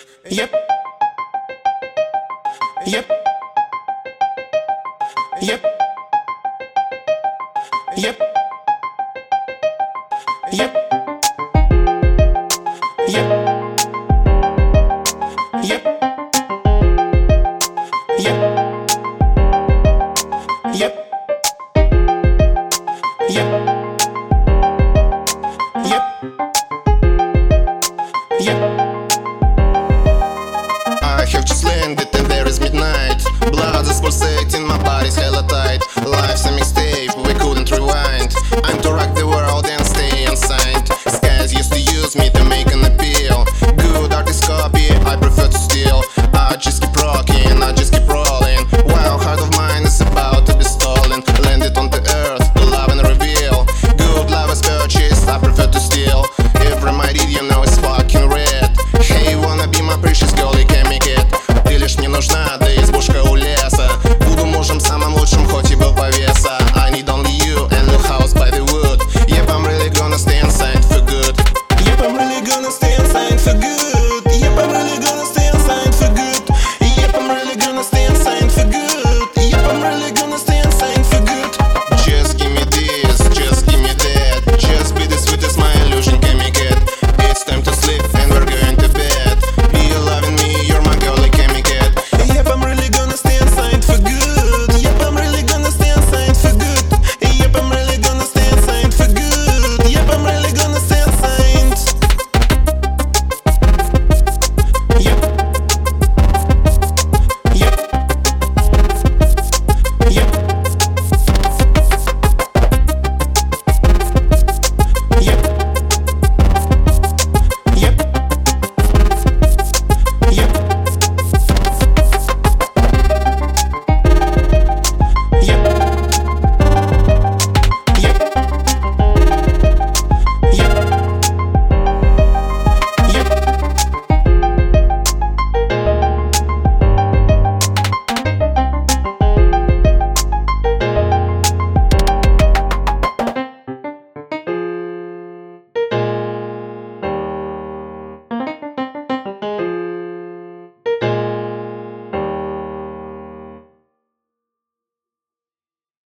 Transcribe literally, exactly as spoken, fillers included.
Yep. Yep. Yep. Yep. Yep. Yep. Yep. Yep. Yep. Yep. Yep. Yep. I have just landed and there is midnight. Blood is pulsating, my body's hella tight. Life's a mixtape, we couldn't rewind. I'm to rock the world and stay unsigned. Skies used to use me to make an appeal. Good artist copy, I prefer to steal. I just keep rocking, I just keep rolling. While heart of mine is about to be stolen. Landed on the earth, love and reveal. Good love is purchased, I prefer to steal. Every my read you know is fucking red. Hey, wanna be my precious girl, you can make it. Ты лишь мне нужна, да избушка у леса. Буду мужем самым лучшим, хоть и был повеса. I need only you and a house by the wood. Yep, I'm really gonna stay inside for good. Yep, I'm really gonna stay inside for good. Yep, I'm really gonna